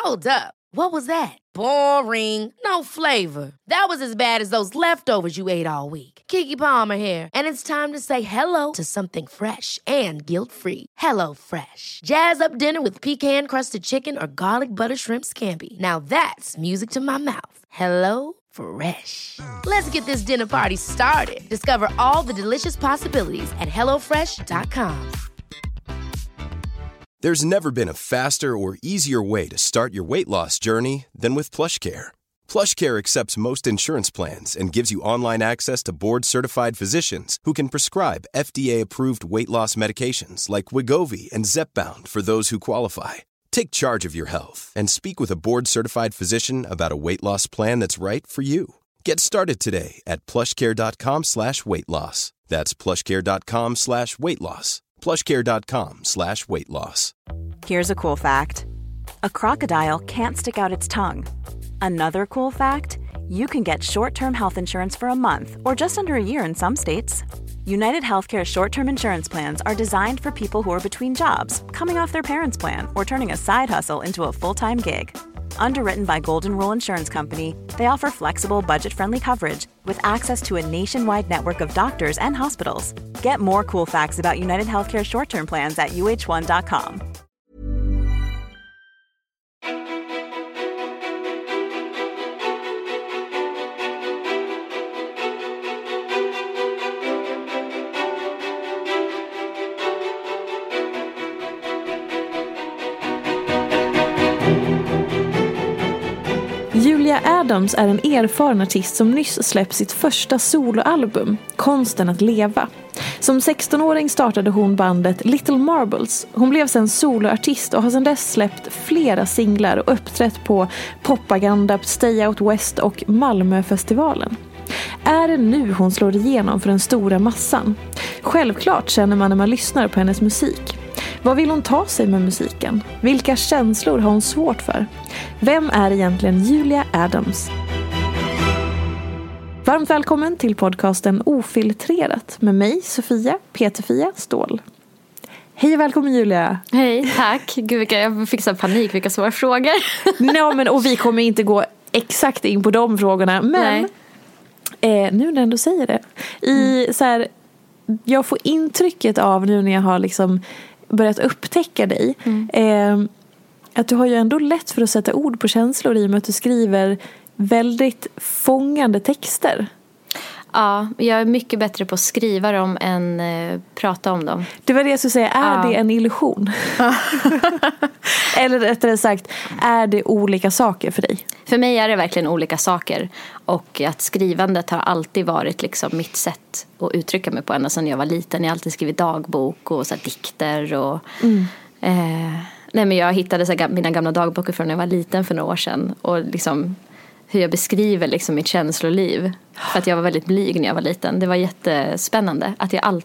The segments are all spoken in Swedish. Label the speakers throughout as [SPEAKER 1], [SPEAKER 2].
[SPEAKER 1] Hold up. What was that? Boring. No flavor. That was as bad as those leftovers you ate all week. Keke Palmer here, and it's time to say hello to something fresh and guilt-free. Hello Fresh. Jazz up dinner with pecan-crusted chicken or garlic butter shrimp scampi. Now that's music to my mouth. Hello Fresh. Let's get this dinner party started. Discover all the delicious possibilities at hellofresh.com.
[SPEAKER 2] There's never been a faster or easier way to start your weight loss journey than with PlushCare. PlushCare accepts most insurance plans and gives you online access to board-certified physicians who can prescribe FDA-approved weight loss medications like Wegovy and Zepbound for those who qualify. Take charge of your health and speak with a board-certified physician about a weight loss plan that's right for you. Get started today at plushcare.com/weightloss. That's plushcare.com/weightloss. plushcare.com/weightloss.
[SPEAKER 3] Here's a cool fact. A crocodile can't stick out its tongue. Another cool fact, you can get short-term health insurance for a month or just under a year in some states. United Healthcare short-term insurance plans are designed for people who are between jobs, coming off their parents' plan, or turning a side hustle into a full-time gig. Underwritten by Golden Rule Insurance Company, they offer flexible, budget-friendly coverage with access to a nationwide network of doctors and hospitals. Get more cool facts about United Healthcare short-term plans at uh1.com.
[SPEAKER 4] Julia Adams är en erfaren artist som nyss släppt sitt första soloalbum, Konsten att leva. Som 16-åring startade hon bandet Little Marbles. Hon blev sedan soloartist och har sedan dess släppt flera singlar och uppträtt på Popaganda, Stay Out West och Malmöfestivalen. Är det nu hon slår igenom för den stora massan? Självklart känner man när man lyssnar på hennes musik. Vad vill hon ta sig med musiken? Vilka känslor har hon svårt för? Vem är egentligen Julia Adams? Varmt välkommen till podcasten Ofiltrerat med mig, Sofia Peterfia Ståhl. Hej och välkommen Julia.
[SPEAKER 5] Hej, tack. Gud, jag fick så panik, vilka svåra frågor.
[SPEAKER 4] Och vi kommer inte gå exakt in på de frågorna, men nu när du säger det. Jag får intrycket av nu när jag har liksom börjat upptäcka dig att du har ju ändå lätt för att sätta ord på känslor i och med att du skriver väldigt fångande texter.
[SPEAKER 5] Ja, jag är mycket bättre på att skriva dem än prata om dem.
[SPEAKER 4] Det var det jag skulle säga, är det en illusion? Eller rättare sagt, är det olika saker för dig?
[SPEAKER 5] För mig är det verkligen olika saker. Och att skrivandet har alltid varit liksom mitt sätt att uttrycka mig på ända sedan jag var liten. Jag har alltid skrivit dagbok och så här dikter. Och, men jag hittade så här, mina gamla dagböcker från när jag var liten för några år sedan. Och liksom hur jag beskriver liksom mitt känsloliv. För att jag var väldigt blyg när jag var liten. Det var jättespännande att jag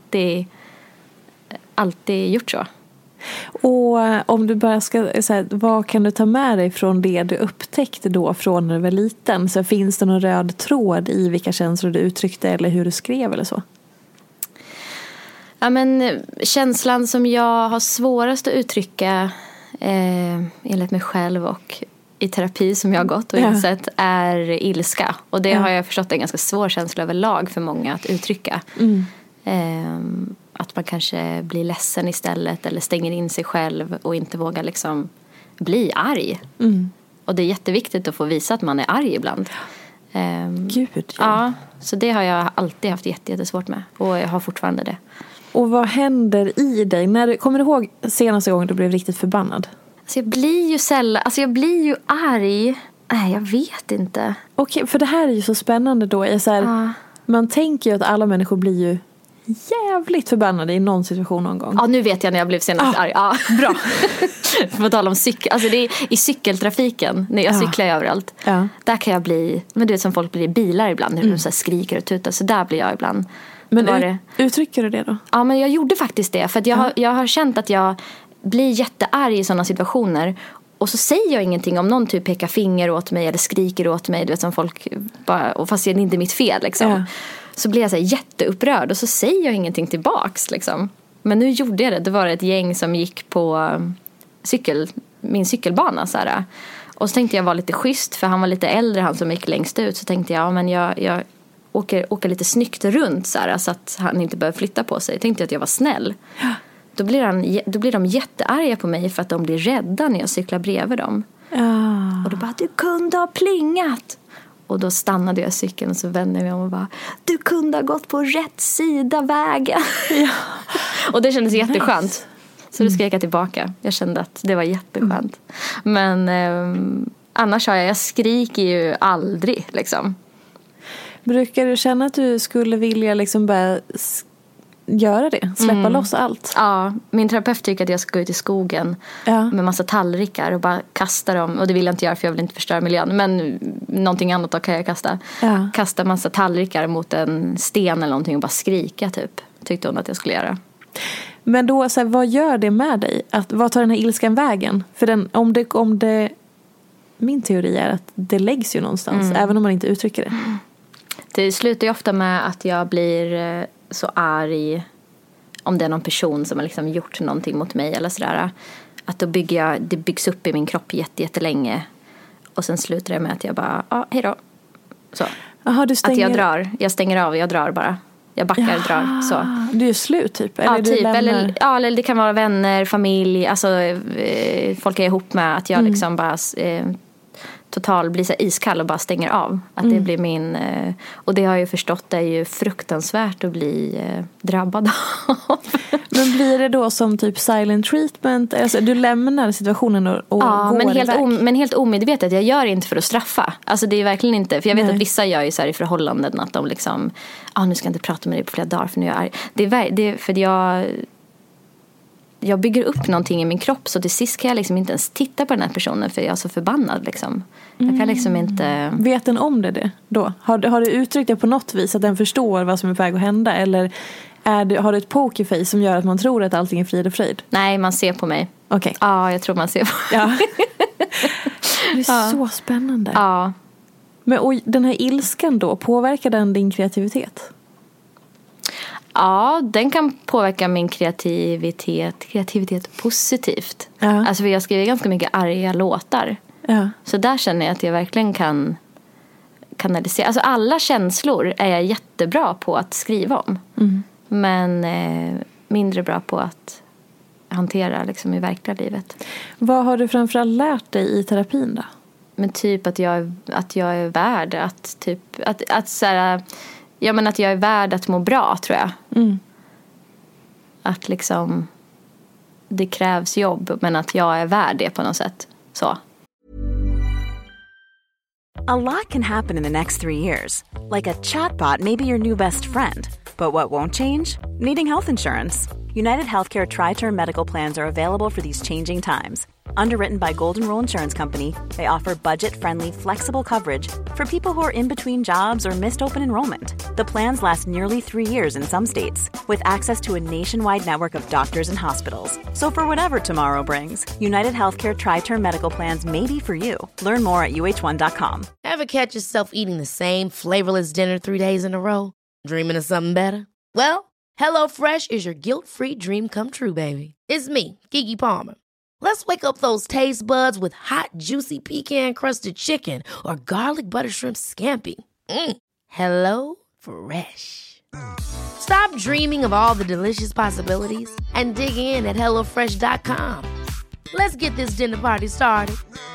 [SPEAKER 5] alltid gjort så.
[SPEAKER 4] Och om du bara ska säga, vad kan du ta med dig från det du upptäckte då från när du var liten? Så finns det någon röd tråd i vilka känslor du uttryckte eller hur du skrev eller så?
[SPEAKER 5] Ja, men känslan som jag har svårast att uttrycka enligt mig själv och i terapi som jag har gått och insett är ilska. Och det har jag förstått är en ganska svår känsla överlag för många att uttrycka. Att man kanske blir ledsen istället eller stänger in sig själv och inte vågar liksom bli arg. Och det är jätteviktigt att få visa att man är arg ibland.
[SPEAKER 4] Gud,
[SPEAKER 5] ja, så det har jag alltid haft jättesvårt med. Och jag har fortfarande det.
[SPEAKER 4] Och vad händer i dig? Kommer du ihåg senaste gången du blev riktigt förbannad?
[SPEAKER 5] Alltså jag blir ju arg. Nej, jag vet inte.
[SPEAKER 4] Okej, för det här är ju så spännande då. Man tänker ju att alla människor blir ju jävligt förbannade i någon situation någon gång.
[SPEAKER 5] Ja, nu vet jag när jag blev senast arg. Ja, bra. För tala om alltså det är i cykeltrafiken när jag cyklar överallt. Där kan jag bli, men du vet som folk blir i bilar ibland när de så här skriker och tutar, så där blir jag ibland.
[SPEAKER 4] Men uttrycker du det då?
[SPEAKER 5] Ja, men jag gjorde faktiskt det för att jag har känt att jag blir jättearg i sådana situationer. Och så säger jag ingenting om någon typ pekar finger åt mig eller skriker åt mig, du vet som folk bara, och fast det är inte mitt fel liksom. Så blir jag så här jätteupprörd och så säger jag ingenting tillbaks liksom. Men nu gjorde jag det. Det var ett gäng som gick på min cykelbana så här. Och så tänkte jag vara lite schysst, för han var lite äldre, han som gick längst ut. Så tänkte jag, men jag åker lite snyggt runt så här, så att han inte behöver flytta på sig. Jag tänkte att jag var snäll. Då blir de jättearga på mig för att de blir rädda när jag cyklar bredvid dem. Och då bara, du kunde ha plingat. Och då stannade jag cykeln och så vände jag mig om och bara, du kunde ha gått på rätt sida vägen. Ja. Och det kändes jätteskönt. Så då skrek jag tillbaka. Jag kände att det var jätteskönt. Men annars jag skriker ju aldrig liksom.
[SPEAKER 4] Brukar du känna att du skulle vilja liksom bara göra det? Släppa loss allt?
[SPEAKER 5] Ja, min terapeut tycker att jag ska gå ut i skogen med massa tallrikar och bara kasta dem. Och det vill jag inte göra, för jag vill inte förstöra miljön. Men någonting annat då kan jag kasta. Kasta massa tallrikar mot en sten eller någonting och bara skrika typ. Tyckte hon att jag skulle göra.
[SPEAKER 4] Men då, så här, vad gör det med dig? Vad tar den här ilskan vägen? För om det min teori är att det läggs ju någonstans, även om man inte uttrycker det.
[SPEAKER 5] Det slutar ju ofta med att jag blir så arg om det är någon person som har liksom gjort någonting mot mig eller sådär. Att då det byggs upp i min kropp jättelänge. Och sen slutar det med att jag bara, hej då. Så.
[SPEAKER 4] Aha,
[SPEAKER 5] att jag stänger av, jag drar bara. Jag backar, drar, så.
[SPEAKER 4] Du är slut typ? Eller
[SPEAKER 5] typ. Eller det kan vara vänner, familj, alltså folk jag är ihop med. Att jag liksom bara blir så iskall och bara stänger av. Att det blir min... och det har jag ju förstått, det är ju fruktansvärt att bli drabbad av.
[SPEAKER 4] Men blir det då som typ silent treatment? Alltså, du lämnar situationen och går iväg?
[SPEAKER 5] Men helt omedvetet. Jag gör inte för att straffa. Alltså det är verkligen inte... För jag vet att vissa gör ju så här i förhållanden att de liksom... nu ska jag inte prata med dig på flera dagar för nu är jag arg. Det är för jag bygger upp någonting i min kropp, så till sist kan jag liksom inte ens titta på den här personen för jag är så förbannad liksom. Jag kan liksom inte...
[SPEAKER 4] Vet den om det då? Har du uttryckt det på något vis att den förstår vad som är på väg att hända? Eller har du ett pokerface som gör att man tror att allting är frid och fröjd?
[SPEAKER 5] Nej, man ser på mig.
[SPEAKER 4] Okej.
[SPEAKER 5] Ja, jag tror man ser på mig.
[SPEAKER 4] Det är så spännande.
[SPEAKER 5] Ja.
[SPEAKER 4] Men och den här ilskan då, påverkar den din kreativitet?
[SPEAKER 5] Ja, den kan påverka min kreativitet positivt. Alltså för jag skriver ganska mycket arga låtar. Så där känner jag att jag verkligen kan kanalisera. Alltså alla känslor är jag jättebra på att skriva om. Men mindre bra på att hantera liksom i verkliga livet.
[SPEAKER 4] Vad har du framförallt lärt dig i terapin då?
[SPEAKER 5] Men typ att jag är värd att så här, ja, men att jag är värd att må bra, tror jag. Att liksom det krävs jobb, men att jag är värd det på något sätt. Så.
[SPEAKER 3] A lot can happen in the next 3 years. Like a chatbot may be your new best friend. But what won't change? Needing health insurance. United Healthcare Tri-Term Medical Plans are available for these changing times. Underwritten by Golden Rule Insurance Company, they offer budget-friendly, flexible coverage for people who are in between jobs or missed open enrollment. The plans last nearly 3 years in some states, with access to a nationwide network of doctors and hospitals. So for whatever tomorrow brings, United Healthcare Tri-Term Medical Plans may be for you. Learn more at uh1.com.
[SPEAKER 1] Ever catch yourself eating the same flavorless dinner 3 days in a row? Dreaming of something better? Well, HelloFresh is your guilt-free dream come true, baby. It's me, Keke Palmer. Let's wake up those taste buds with hot, juicy pecan-crusted chicken or garlic butter shrimp scampi. Hello Fresh. Stop dreaming of all the delicious possibilities and dig in at HelloFresh.com. Let's get this dinner party started.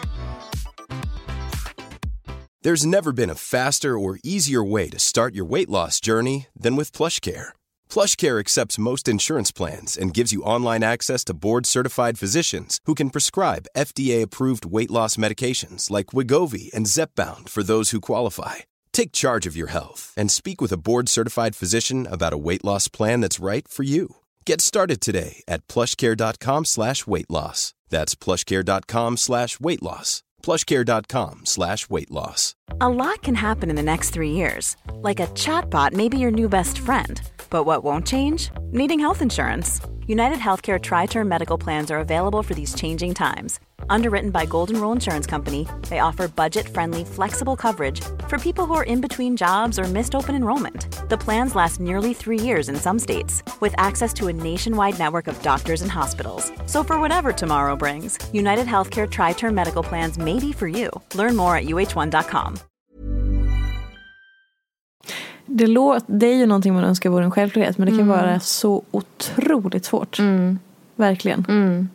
[SPEAKER 2] There's never been a faster or easier way to start your weight loss journey than with PlushCare. PlushCare accepts most insurance plans and gives you online access to board-certified physicians who can prescribe FDA-approved weight loss medications like Wegovy and Zepbound for those who qualify. Take charge of your health and speak with a board-certified physician about a weight loss plan that's right for you. Get started today at plushcare.com/weightloss. That's plushcare.com/weightloss. plushcare.com/weightloss.
[SPEAKER 3] A lot can happen in the next 3 years. Like a chatbot may be your new best friend. But what won't change? Needing health insurance. United Healthcare Tri-Term Medical Plans are available for these changing times. Underwritten by Golden Rule Insurance Company, they offer budget-friendly, flexible coverage for people who are in between jobs or missed open enrollment. The plans last nearly 3 years in some states, with access to a nationwide network of doctors and hospitals. So for whatever tomorrow brings, United Healthcare Tri-Term Medical Plans may be for you. Learn more at uh1.com.
[SPEAKER 4] Det är ju någonting man önskar vore en självklarhet, men det kan vara så otroligt svårt. Verkligen.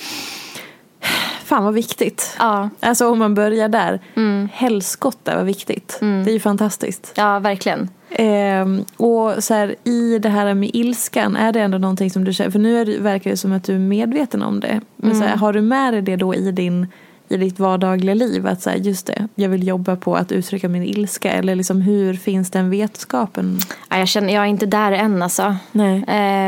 [SPEAKER 4] Fan vad viktigt.
[SPEAKER 5] Ja.
[SPEAKER 4] Alltså om man börjar där. Helskotta vad viktigt. Det är ju fantastiskt.
[SPEAKER 5] Ja, verkligen.
[SPEAKER 4] Och så här, i det här med ilskan, är det ändå någonting som du känner? För nu verkar det som att du är medveten om det. Men så här, har du med dig det då i ditt vardagliga liv? Att så här, just det, jag vill jobba på att uttrycka min ilska. Eller liksom, hur finns den vetskapen?
[SPEAKER 5] Ja, jag är inte där än alltså.
[SPEAKER 4] Nej.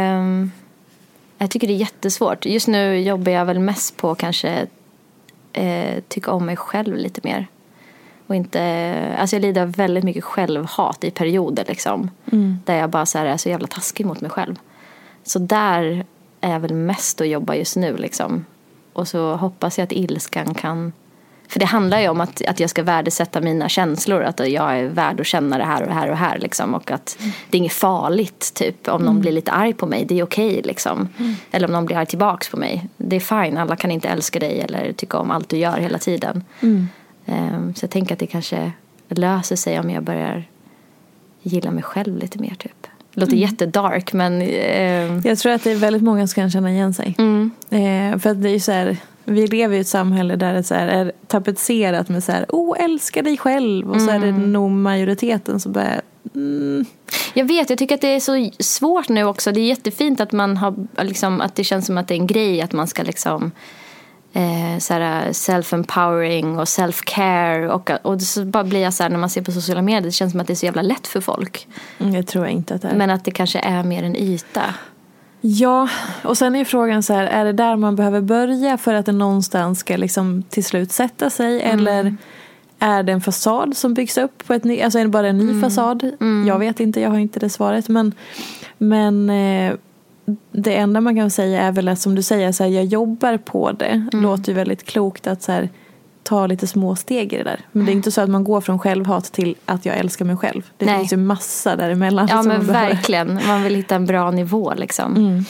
[SPEAKER 5] Jag tycker det är jättesvårt. Just nu jobbar jag väl mest på kanske tycka om mig själv lite mer. Och inte, alltså jag lider väldigt mycket självhat i perioder liksom. Där jag bara så här är så jävla taskig mot mig själv. Så där är jag väl mest att jobba just nu liksom. Och så hoppas jag att ilskan kan... För det handlar ju om att jag ska värdesätta mina känslor. Att jag är värd att känna det här och det här och det här liksom. Och att det är inget farligt typ. Om någon blir lite arg på mig, det är okej liksom. Eller om någon blir arg tillbaks på mig. Det är fine, alla kan inte älska dig eller tycka om allt du gör hela tiden. Så jag tänker att det kanske löser sig om jag börjar gilla mig själv lite mer typ. Det låter jättedark, men...
[SPEAKER 4] Jag tror att det är väldigt många som kan känna igen sig. För att det är ju så här... Vi lever i ett samhälle där det så här är tapetserat med så här, älska dig själv. Och så är det nog majoriteten som bara...
[SPEAKER 5] Jag vet, jag tycker att det är så svårt nu också. Det är jättefint att man har liksom, att det känns som att det är en grej att man ska liksom så här self-empowering och self-care och så bara blir jag så här, när man ser på sociala medier, det känns som att det är så jävla lätt för folk.
[SPEAKER 4] Jag tror inte att det är.
[SPEAKER 5] Men att det kanske är mer en yta.
[SPEAKER 4] Ja, och sen är ju frågan så här, är det där man behöver börja för att det någonstans ska liksom till slut sätta sig, eller är det en fasad som byggs upp på alltså är det bara en ny fasad? Jag vet inte, jag har inte det svaret, men det enda man kan säga är väl att, som du säger, så här, jag jobbar på det. Låter ju väldigt klokt att så här, ta lite små steg i det där. Men det är inte så att man går från självhat till att jag älskar mig själv. Det finns ju massa däremellan.
[SPEAKER 5] Ja, men verkligen. Man vill hitta en bra nivå liksom.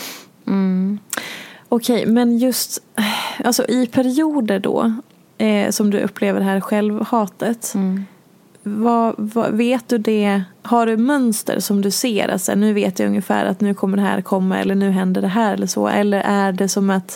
[SPEAKER 4] Okej, men just alltså, i perioder då som du upplever det här självhatet, vad vet du det? Har du mönster som du ser? Alltså, nu vet jag ungefär att nu kommer det här komma, eller nu händer det här eller så. Eller är det som att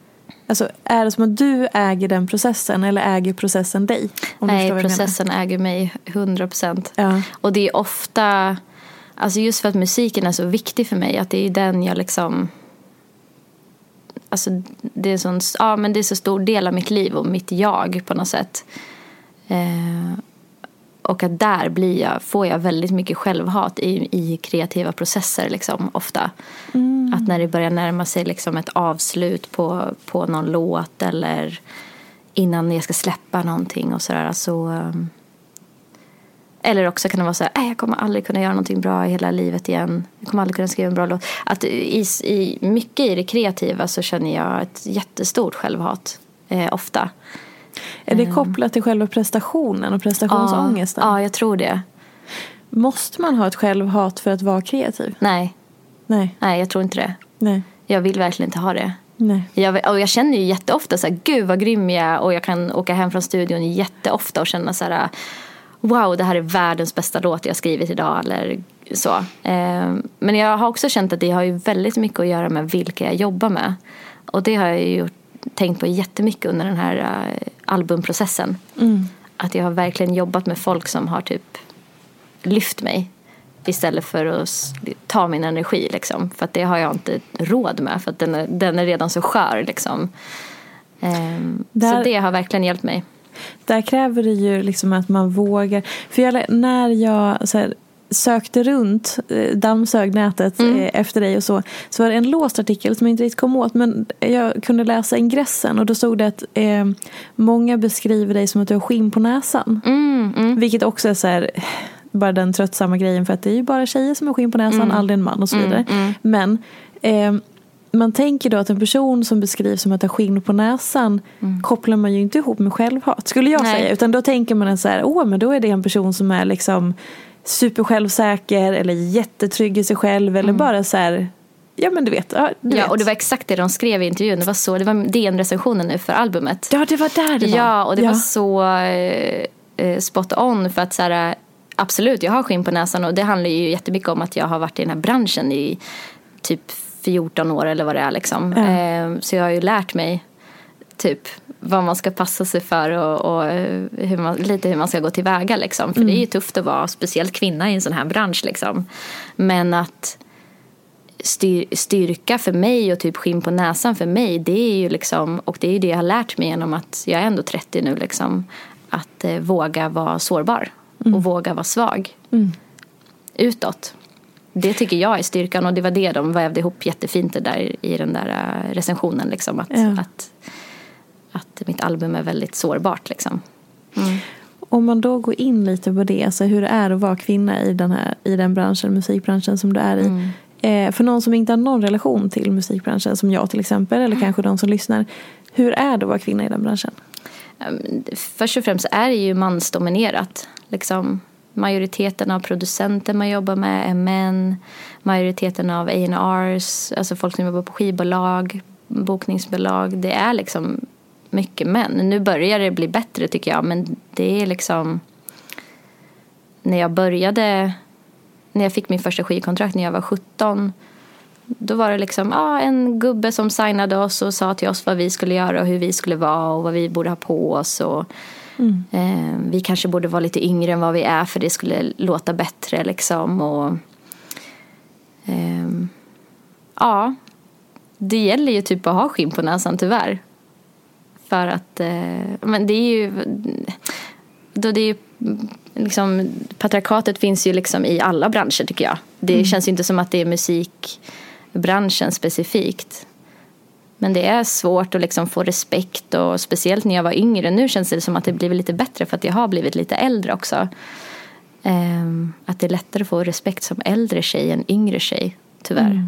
[SPEAKER 4] du äger den processen, eller äger processen dig?
[SPEAKER 5] Nej, processen äger mig 100%. Ja. Och det är ofta, alltså just för att musiken är så viktig för mig, att det är den jag liksom, alltså det är så stor del av mitt liv och mitt jag på något sätt. Och att där får jag väldigt mycket självhat i kreativa processer liksom, ofta. Att när det börjar närma sig liksom ett avslut på någon låt, eller innan jag ska släppa någonting och sådär, så eller också kan det vara så här, jag kommer aldrig kunna göra någonting bra i hela livet igen. Jag kommer aldrig kunna skriva en bra låt. Att mycket i det kreativa så känner jag ett jättestort självhat ofta.
[SPEAKER 4] Är det kopplat till själva prestationen och prestationsångesten?
[SPEAKER 5] Ja, jag tror det.
[SPEAKER 4] Måste man ha ett självhat för att vara kreativ?
[SPEAKER 5] Nej, jag tror inte det.
[SPEAKER 4] Nej.
[SPEAKER 5] Jag vill verkligen inte ha det.
[SPEAKER 4] Nej.
[SPEAKER 5] Jag känner ju jätteofta så här, gud vad grym jag är, och jag kan åka hem från studion jätteofta och känna så här, wow, det här är världens bästa låt jag skrivit idag, eller så. Men jag har också känt att det har ju väldigt mycket att göra med vilka jag jobbar med. Och det har jag ju tänkt på jättemycket under den här albumprocessen. Att jag har verkligen jobbat med folk som har typ lyft mig istället för att ta min energi liksom. För att det har jag inte råd med, för att den är redan så skör liksom. Så det har verkligen hjälpt mig.
[SPEAKER 4] Där kräver det ju liksom att man vågar. För när jag så här, sökte runt, dammsög nätet efter dig och så var det en låst artikel som jag inte riktigt kom åt, men jag kunde läsa ingressen, och då stod det att många beskriver dig som att du har skinn på näsan. Vilket också är så här, bara den tröttsamma grejen, för att det är ju bara tjejer som har skinn på näsan, aldrig en man och så vidare. Men man tänker då att en person som beskrivs som att ha skinn på näsan kopplar man ju inte ihop med självhat, skulle jag säga. Utan då tänker man så här, men då är det en person som är liksom supersjälvsäker eller jättetrygg i sig själv eller bara så här, ja men du vet.
[SPEAKER 5] Och det var exakt det de skrev i intervjun. Det var DN-recensionen nu för albumet.
[SPEAKER 4] Ja, det var där det var.
[SPEAKER 5] Ja, och det var så spot on för att så här, absolut, jag har skinn på näsan och det handlar ju jättemycket om att jag har varit i den här branschen i typ 14 år eller vad det är liksom. Så jag har ju lärt mig typ vad man ska passa sig för och hur man ska gå tillväga liksom. För det är ju tufft att vara speciellt kvinna i en sån här bransch liksom. Men att styrka för mig och typ skinn på näsan för mig, det är ju liksom, och det är ju det jag har lärt mig genom att jag är ändå 30 nu liksom, att våga vara sårbar och våga vara svag utåt. Det tycker jag är styrkan och det var det de vävde ihop jättefint det där i den där recensionen liksom, att mitt album är väldigt sårbart liksom.
[SPEAKER 4] Om man då går in lite på det, alltså hur det är att vara kvinna i den branschen, musikbranschen som du är i. För någon som inte har någon relation till musikbranschen som jag till exempel, eller kanske de som lyssnar, hur är det att vara kvinna i den branschen?
[SPEAKER 5] Först och främst är det ju mansdominerat liksom. Majoriteten av producenter man jobbar med är män. Majoriteten av A&Rs, alltså folk som jobbar på skivbolag, bokningsbolag, det är liksom mycket män. Nu börjar det bli bättre tycker jag, men det är liksom, när jag fick min första skivkontrakt när jag var 17, då var det liksom en gubbe som signade oss och sa till oss vad vi skulle göra och hur vi skulle vara och vad vi borde ha på oss och vi kanske borde vara lite yngre än vad vi är för det skulle låta bättre liksom och det gäller ju typ att ha skinn på näsan tyvärr för att men det är ju liksom, patriarkatet finns ju liksom i alla branscher tycker jag. Det känns ju inte som att det är musikbranschen specifikt. Men det är svårt att liksom få respekt och speciellt när jag var yngre. Nu känns det som att det blivit lite bättre för att jag har blivit lite äldre också. Att det är lättare att få respekt som äldre tjej än yngre tjej, tyvärr.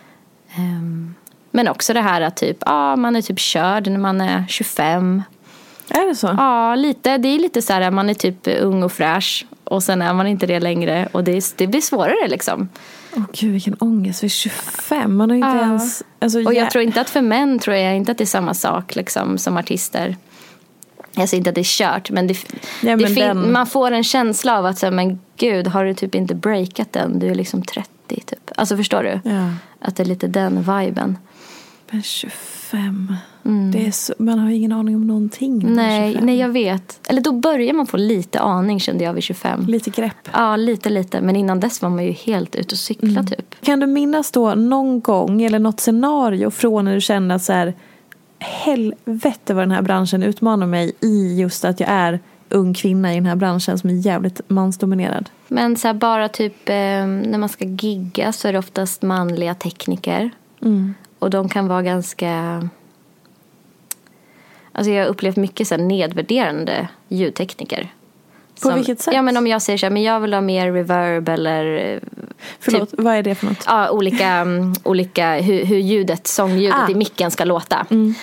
[SPEAKER 5] Men också det här att typ, man är typ körd när man är 25.
[SPEAKER 4] Är det så?
[SPEAKER 5] Ja, lite. Det är lite så här, man är typ ung och fräsch och sen är man inte det längre och det blir svårare liksom.
[SPEAKER 4] Gud, vilken ångest. Vi är 25. Man har inte ens... Alltså,
[SPEAKER 5] och jag tror inte att för män tror jag inte att det är samma sak liksom, som artister. Jag säger inte att det är kört, men man får en känsla av att säga, men gud, har du typ inte breakat den? Du är liksom 30 typ. Alltså förstår du? Ja. Att det är lite den viben.
[SPEAKER 4] Men 25. Det är så, man har ingen aning om någonting.
[SPEAKER 5] Nej, jag vet. Eller då börjar man få lite aning, kände jag vid 25.
[SPEAKER 4] Lite grepp.
[SPEAKER 5] Ja, lite. Men innan dess var man ju helt ute och cykla typ.
[SPEAKER 4] Kan du minnas då någon gång eller något scenario från när du kände att så här, helvete vad den här branschen utmanar mig i just att jag är ung kvinna i den här branschen som är jävligt mansdominerad? Men
[SPEAKER 5] så här, bara typ när man ska gigga så är det oftast manliga tekniker. Och de kan vara ganska... Alltså jag har upplevt mycket så här nedvärderande ljudtekniker.
[SPEAKER 4] På vilket sätt?
[SPEAKER 5] Ja, men om jag säger så här, men jag vill ha mer reverb eller...
[SPEAKER 4] Förlåt, vad är det för något?
[SPEAKER 5] Ja, olika hur sångljudet i micken ska låta.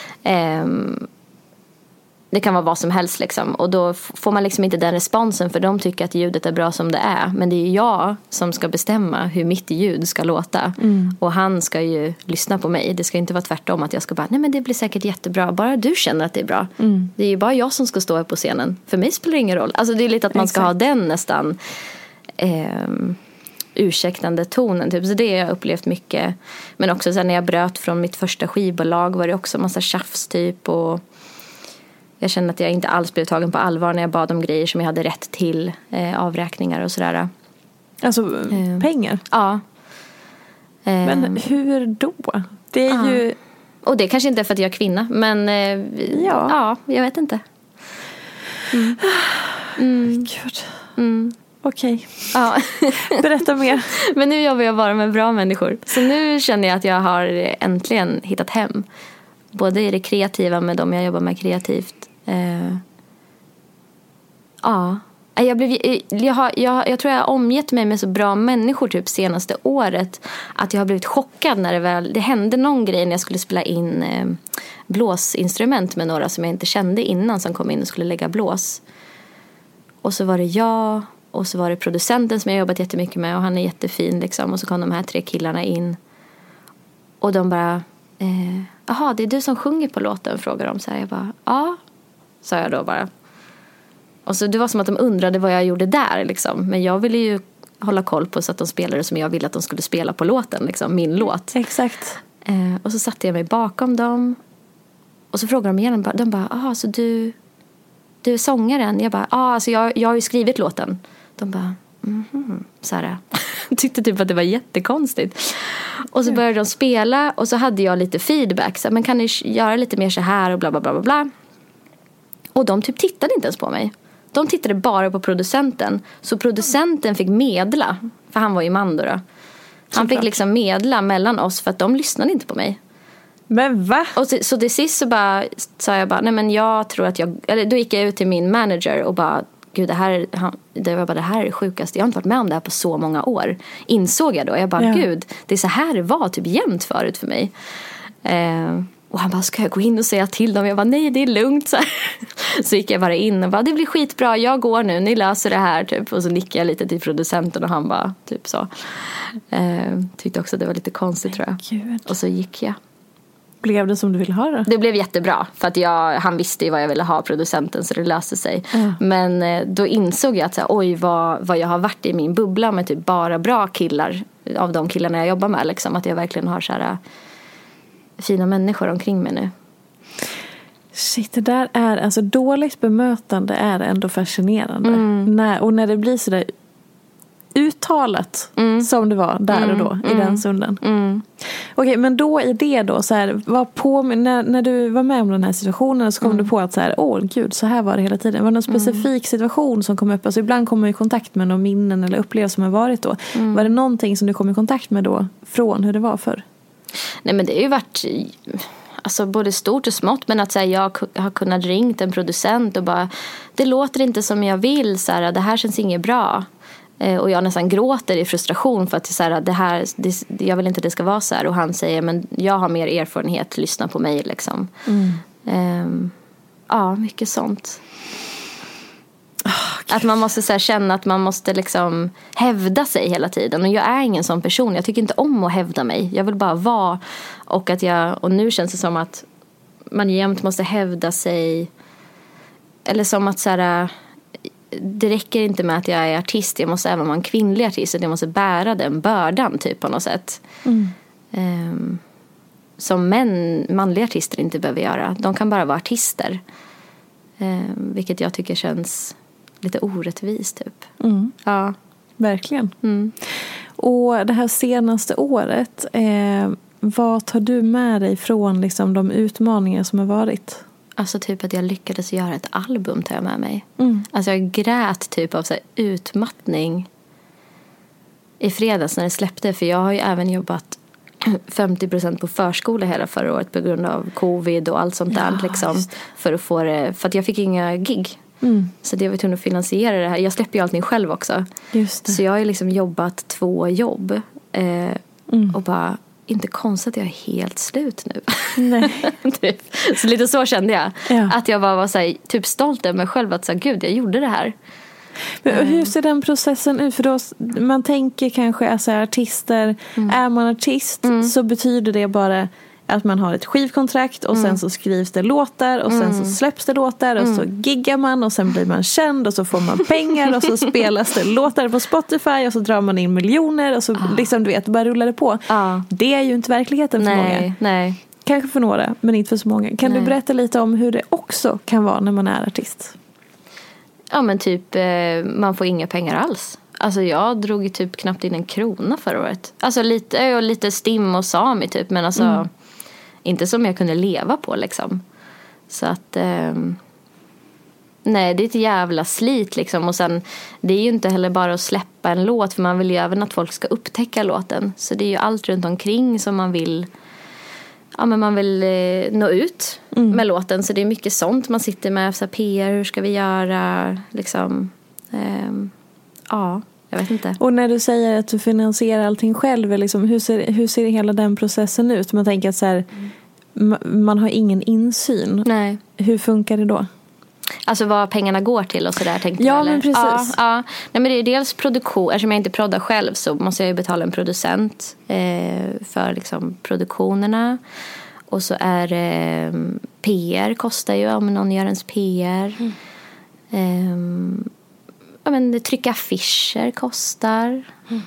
[SPEAKER 5] Det kan vara vad som helst liksom. Och då får man liksom inte den responsen för de tycker att ljudet är bra som det är. Men det är jag som ska bestämma hur mitt ljud ska låta. Och han ska ju lyssna på mig. Det ska inte vara tvärtom att jag ska bara, nej men det blir säkert jättebra. Bara du känner att det är bra. Det är ju bara jag som ska stå här på scenen. För mig spelar det ingen roll. Alltså det är lite att man ska ha den nästan ursäktande tonen typ. Så det har jag upplevt mycket. Men också sen när jag bröt från mitt första skivbolag var det också massa tjafs typ och jag kände att jag inte alls blev tagen på allvar när jag bad om grejer som jag hade rätt till, avräkningar och sådär.
[SPEAKER 4] Alltså pengar?
[SPEAKER 5] Ja.
[SPEAKER 4] Men hur då? Det är ju...
[SPEAKER 5] Och det kanske inte är för att jag är kvinna, men ja, jag vet inte.
[SPEAKER 4] Gud. Okej.
[SPEAKER 5] Ja.
[SPEAKER 4] Berätta mer.
[SPEAKER 5] Men nu jobbar jag bara med bra människor. Så nu känner jag att jag har äntligen hittat hem. Både i det kreativa med dem jag jobbar med kreativt. Jag tror jag har omgett mig med så bra människor typ senaste året att jag har blivit chockad när det hände någon grej när jag skulle spela in blåsinstrument med några som jag inte kände innan som kom in och skulle lägga blås. Och så var det jag och så var det producenten som jag jobbat jättemycket med och han är jättefin liksom. Och så kom de här 3 killarna in och de bara jaha, det är du som sjunger på låten, frågar de så här. Jag bara, ja, sa jag då bara. Och så det var som att de undrade vad jag gjorde där liksom. Men jag ville ju hålla koll på så att de spelade som jag ville att de skulle spela på låten liksom, min låt.
[SPEAKER 4] Exakt.
[SPEAKER 5] Och så satte jag mig bakom dem. Och så frågade de igen, de bara, så du är sångaren? Jag bara, alltså jag har ju skrivit låten. De bara, så här. Tyckte typ att det var jättekonstigt. Och så började de spela och så hade jag lite feedback. Så, men kan ni göra lite mer så här och bla bla bla bla bla. Och de typ tittade inte ens på mig. De tittade bara på producenten. Så producenten fick medla. För han var ju man då. Han fick liksom medla mellan oss för att de lyssnade inte på mig.
[SPEAKER 4] Men va?
[SPEAKER 5] Och så till sist så sa jag bara, nej men jag tror att då gick jag ut till min manager och bara, gud det här är det sjukaste. Jag har inte varit med om det här på så många år. Insåg jag då. Jag bara, gud, det är så här det var typ jämt förut för mig. Och han bara, ska jag gå in och säga till dem? Jag bara, nej det är lugnt. Så gick jag bara in och bara, det blir skitbra, jag går nu, ni löser det här typ. Och så nickade jag lite till producenten och han bara, typ så. Tyckte också att det var lite konstigt tror jag. Gud. Och så gick jag.
[SPEAKER 4] Blev det som du ville ha det?
[SPEAKER 5] Det blev jättebra. För att han visste ju vad jag ville ha, producenten, så det löste sig. Men då insåg jag att oj, vad jag har varit i min bubbla med typ bara bra killar. Av de killarna jag jobbar med liksom. Att jag verkligen har så här fina människor omkring mig nu.
[SPEAKER 4] Shit, det där är, alltså dåligt bemötande är ändå fascinerande. När det blir sådär uttalat som det var där och då i den stunden. Okej, men då i det då så här, när du var med om den här situationen så kom du på att så här, gud, så här var det hela tiden. Var det någon specifik situation som kom upp? Alltså ibland kommer man i kontakt med någon minnen eller upplevelser som har varit då. Var det någonting som du kom i kontakt med då från hur det var förr?
[SPEAKER 5] Nej, men det har ju varit alltså både stort och smått, men att så här, jag har kunnat ringt en producent och bara, det låter inte som jag vill, så här, det här känns inget bra. Och jag nästan gråter i frustration för att så här, jag vill inte att det ska vara så här. Och han säger, men jag har mer erfarenhet, lyssna på mig liksom. Ja, mycket sånt. Att man måste så här, känna att man måste liksom hävda sig hela tiden. Och jag är ingen sån person, jag tycker inte om att hävda mig. Jag vill bara vara. Och nu känns det som att man jämt måste hävda sig. Eller som att så här, det räcker inte med att jag är artist. Jag måste även vara en kvinnlig artist. Jag måste bära den bördan typ på något sätt. Som manliga artister inte behöver göra. De kan bara vara artister. Vilket jag tycker känns lite orättvist typ. Ja.
[SPEAKER 4] Verkligen. Och det här senaste året, vad tar du med dig från liksom, de utmaningar som har varit?
[SPEAKER 5] Alltså typ att jag lyckades göra ett album tar jag med mig. Alltså jag grät typ av så här utmattning i fredags när det släppte. För jag har ju även jobbat 50% på förskola hela förra året på grund av covid och allt sånt där liksom, för att få det, för att jag fick inga gig. Så det var tvungen att finansiera det här. Jag släpper ju allting själv också. Just det. Så jag har ju liksom jobbat 2 jobb och bara, inte konstigt att jag är helt slut nu. Nej. Så lite så kände jag. Att jag var så här, typ stolt över mig själv att säga, gud, jag gjorde det här.
[SPEAKER 4] Men hur ser den processen ut? För då, man tänker kanske, alltså artister, är man artist så betyder det bara att man har ett skivkontrakt och sen så skrivs det låtar och sen så släpps det låtar och så giggar man och sen blir man känd och så får man pengar och så spelas det låtar på Spotify och så drar man in miljoner och så liksom, du vet, bara rullar det på. Det är ju inte verkligheten för många.
[SPEAKER 5] Nej.
[SPEAKER 4] Kanske för några, men inte för så många. Kan du berätta lite om hur det också kan vara när man är artist?
[SPEAKER 5] Ja, men typ man får inga pengar alls. Alltså jag drog ju typ knappt in 1 krona förra året. Alltså lite stim och sami typ, men alltså inte som jag kunde leva på liksom. Så att nej, det är ett jävla slit liksom. Och sen, det är ju inte heller bara att släppa en låt, för man vill ju även att folk ska upptäcka låten. Så det är ju allt runt omkring som man vill, ja, men man vill nå ut med låten. Så det är mycket sånt man sitter med, så här, PR, hur ska vi göra liksom, Ja, jag vet inte.
[SPEAKER 4] Och när du säger att du finansierar allting själv, liksom, hur ser hela den processen ut? Man tänker att så här, man har ingen insyn.
[SPEAKER 5] Nej.
[SPEAKER 4] Hur funkar det då?
[SPEAKER 5] Alltså vad pengarna går till och sådär, tänkte du,
[SPEAKER 4] Ja,
[SPEAKER 5] eller?
[SPEAKER 4] men precis.
[SPEAKER 5] Ja. Nej, men det är dels produktion. Eftersom jag inte proddar själv så måste jag ju betala en producent för liksom produktionerna. Och så är PR kostar ju om någon gör ens PR. Trycka affischer kostar.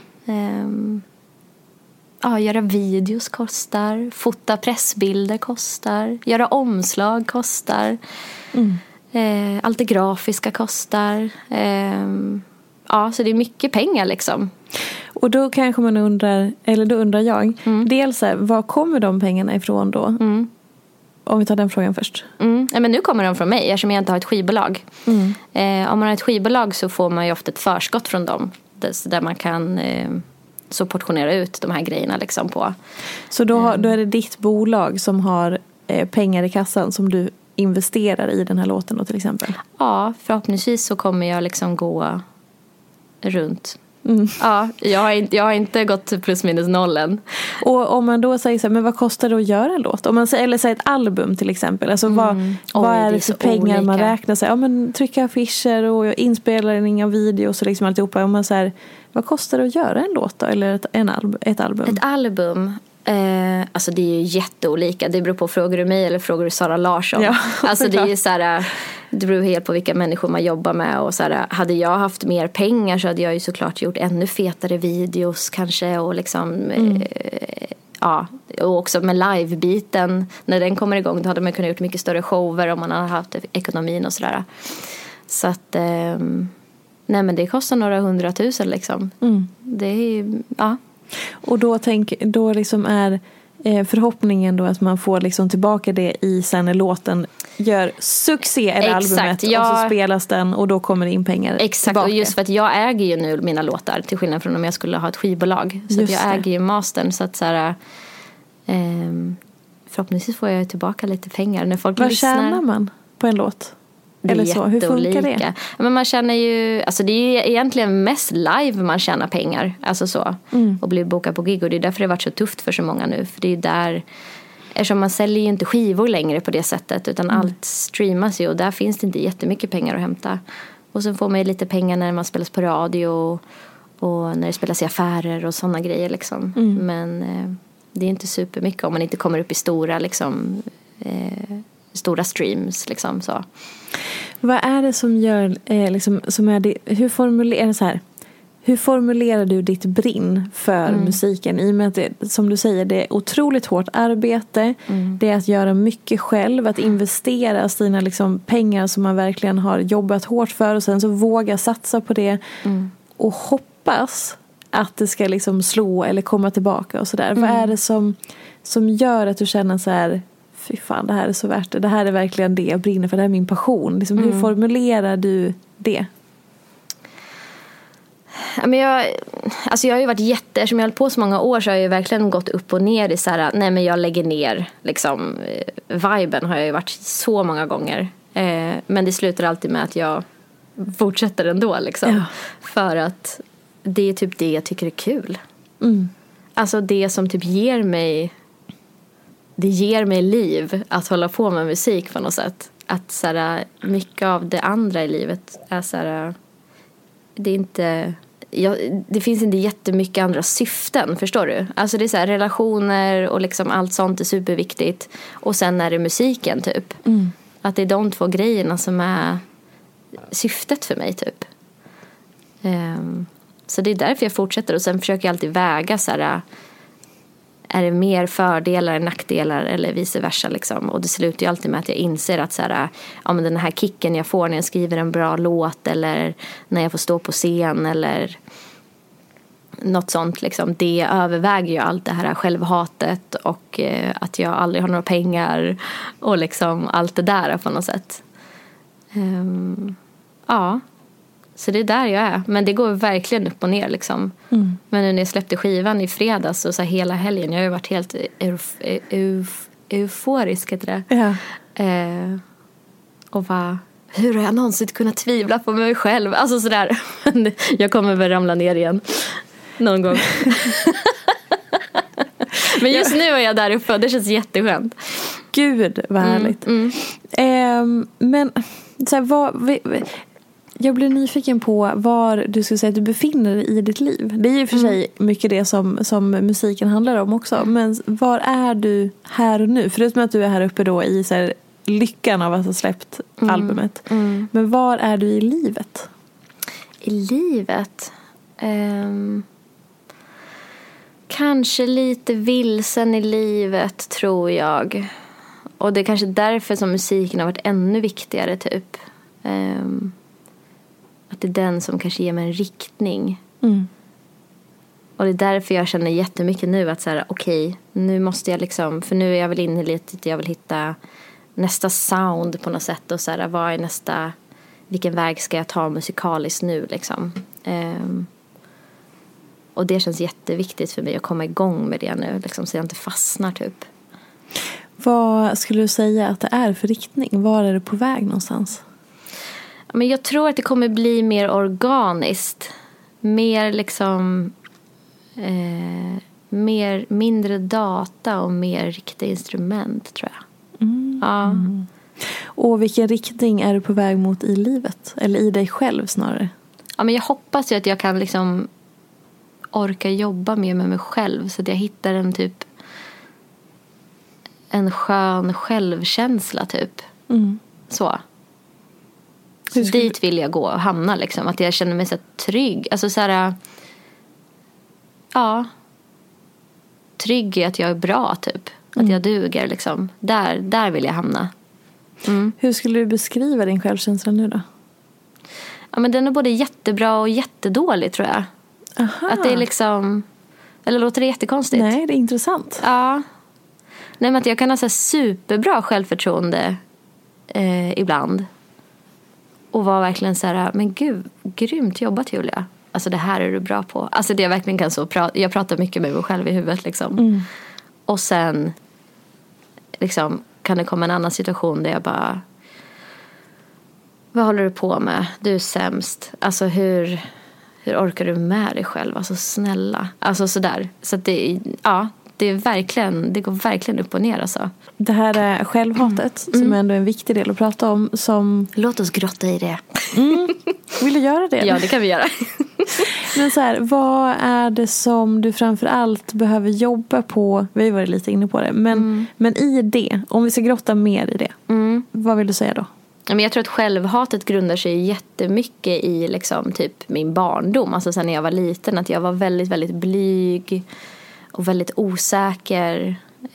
[SPEAKER 5] Göra videos kostar. Fota pressbilder kostar. Göra omslag kostar. Allt det grafiska kostar. Så det är mycket pengar liksom. Och
[SPEAKER 4] då kanske man undrar, eller då undrar jag, dels var kommer de pengarna ifrån då? Om vi tar den frågan först.
[SPEAKER 5] Ja, men nu kommer de från mig, eftersom jag inte har ett skivbolag. Om man har ett skivbolag så får man ju ofta ett förskott från dem. Där man kan så portionera ut de här grejerna liksom på.
[SPEAKER 4] Så då är det ditt bolag som har pengar i kassan som du investerar i den här låten då, till exempel?
[SPEAKER 5] Ja, förhoppningsvis så kommer jag liksom gå runt. Ja, jag har inte gått plus minus nollen.
[SPEAKER 4] Och om man då säger så här, men vad kostar det att göra en låt? Om man säger, eller säger ett album till exempel, alltså vad är det för pengar olika. Man räknar sig? Ja, men trycka affischer och inspelning av videos och liksom alltihopa. Om man säger, vad kostar det att göra en låt då? Eller ett album?
[SPEAKER 5] Ett album, alltså det är ju jätteolika. Det beror på, frågar du mig eller frågar du Sara Larsson? Ja, alltså det är så här, det beror helt på vilka människor man jobbar med. Och så här, hade jag haft mer pengar så hade jag ju såklart gjort ännu fetare videos kanske. Och liksom, och också med live-biten. När den kommer igång då hade man kunnat gjort mycket större shower om man hade haft ekonomin och sådär. Så att, nej men det kostar några 100 000 liksom. Det är, ja.
[SPEAKER 4] Och då liksom är förhoppningen då att man får liksom tillbaka det i sen när låten gör succé eller albumet och så spelas den och då kommer det in pengar tillbaka.
[SPEAKER 5] Och just för att jag äger ju nu mina låtar till skillnad från om jag skulle ha ett skivbolag. Så att jag äger ju mastern så att så här, förhoppningsvis får jag tillbaka lite pengar när folk lyssnar.
[SPEAKER 4] Vad tjänar man på en låt?
[SPEAKER 5] Det eller så. Hur funkar det? Men man känner ju, alltså det är ju egentligen mest live man tjänar pengar. Alltså så. Och blir bokad på gig. Och det är därför det har varit så tufft för så många nu. För det är där, eftersom man säljer ju inte skivor längre på det sättet. Utan allt streamas ju. Och där finns det inte jättemycket pengar att hämta. Och sen får man ju lite pengar när man spelas på radio. Och när det spelas i affärer och sådana grejer liksom. Men det är inte supermycket om man inte kommer upp i stora liksom... stora streams liksom så.
[SPEAKER 4] Vad är det som gör liksom, som är det, hur formulerar du ditt brinn för musiken i och med att det, som du säger, det är otroligt hårt arbete, det är att göra mycket själv, att investera sina liksom pengar som man verkligen har jobbat hårt för och sen så våga satsa på det och hoppas att det ska liksom slå eller komma tillbaka och sådär. Vad är det som gör att du känner så här, fy fan, det här är så värt det. Det här är verkligen det jag brinner för. Det här är min passion. Liksom, hur formulerar du det?
[SPEAKER 5] Men jag har ju varit eftersom jag har hållit på så många år så har jag ju verkligen gått upp och ner i så här, nej men jag lägger ner liksom, viben har jag ju varit så många gånger. Men det slutar alltid med att jag fortsätter ändå liksom. Ja. För att det är typ det jag tycker är kul. Alltså det som typ ger mig liv att hålla på med musik på något sätt. Att så här, mycket av det andra i livet är så här, det är inte, det finns inte jättemycket andra syften, förstår du? Alltså det är så här, relationer och liksom allt sånt är superviktigt. Och sen är det musiken typ. Att det är de två grejerna som är syftet för mig typ. Så det är därför jag fortsätter. Och sen försöker jag alltid väga så här, är det mer fördelar än nackdelar eller vice versa liksom. Och det slutar ju alltid med att jag inser att så här, ja, men den här kicken jag får när jag skriver en bra låt eller när jag får stå på scen eller något sånt liksom, det överväger ju allt det här självhatet och att jag aldrig har några pengar och liksom allt det där på något sätt. Ja. Så det är där jag är. Men det går verkligen upp och ner liksom. Men nu när jag släppte skivan i fredags och så här hela helgen, jag har ju varit helt euforisk heter det. Ja. Och hur har jag någonsin kunnat tvivla på mig själv? Alltså sådär. Jag kommer väl ramla ner igen någon gång. Men just nu är jag där uppe och det känns jätteskönt.
[SPEAKER 4] Gud, vad härligt. Men så här, jag blir nyfiken på var du skulle säga att du befinner dig i ditt liv. Det är ju för sig mycket det som musiken handlar om också. Men var är du här och nu? Förutom att du är här uppe då i så här, lyckan av att ha släppt albumet. Men var är du i livet?
[SPEAKER 5] I livet? Kanske lite vilsen i livet, tror jag. Och det är kanske därför som musiken har varit ännu viktigare typ. Att det är den som kanske ger mig en riktning. Och det är därför jag känner jättemycket nu att så här, okej, nu måste jag liksom, för nu är jag väl inne lite, jag vill hitta nästa sound på något sätt och så här, vad är nästa, vilken väg ska jag ta musikaliskt nu liksom. Och det känns jätteviktigt för mig att komma igång med det nu liksom, så jag inte fastnar typ.
[SPEAKER 4] Vad skulle du säga att det är för riktning? Var är du på väg någonstans?
[SPEAKER 5] Men jag tror att det kommer bli mer organiskt. Mer liksom mindre data och mer riktiga instrument, tror jag. Ja.
[SPEAKER 4] Och vilken riktning är du på väg mot i livet? Eller i dig själv snarare? Ja,
[SPEAKER 5] men jag hoppas ju att jag kan liksom orka jobba mer med mig själv, så att jag hittar en skön självkänsla typ. Så dit vill jag gå och hamna liksom, att jag känner mig så trygg, alltså så här, ja, trygg i att jag är bra typ, att jag duger liksom, där vill jag hamna.
[SPEAKER 4] Hur skulle du beskriva din självkänsla nu då?
[SPEAKER 5] Ja, men den är både jättebra och jättedålig, tror jag. Aha. Att det är liksom, eller låter det jättekonstigt?
[SPEAKER 4] Nej, det är intressant.
[SPEAKER 5] Ja. Nej, men att jag kan ha så här superbra självförtroende ibland. Och vara verkligen så här, men gud, grymt jobbat Julia. Alltså det här är du bra på. Alltså det jag verkligen kan så jag pratar mycket med mig själv i huvudet liksom. Och sen liksom kan det komma en annan situation där jag bara, vad håller du på med? Du är sämst. Alltså hur orkar du med dig själv? Alltså snälla. Alltså sådär. Så att det, ja, det är verkligen, det går verkligen upp och ner alltså.
[SPEAKER 4] Det här är självhatet som är ändå en viktig del att prata om.
[SPEAKER 5] Låt oss grotta i det.
[SPEAKER 4] Vill du göra det?
[SPEAKER 5] Ja, det kan vi göra.
[SPEAKER 4] Men så här, vad är det som du framförallt behöver jobba på? Vi har varit lite inne på det. Men i det, om vi ska grotta mer i det, vad vill du säga då?
[SPEAKER 5] Men jag tror att självhatet grundar sig jättemycket i liksom typ min barndom. Alltså sen när jag var liten, att jag var väldigt, väldigt blyg och väldigt osäker.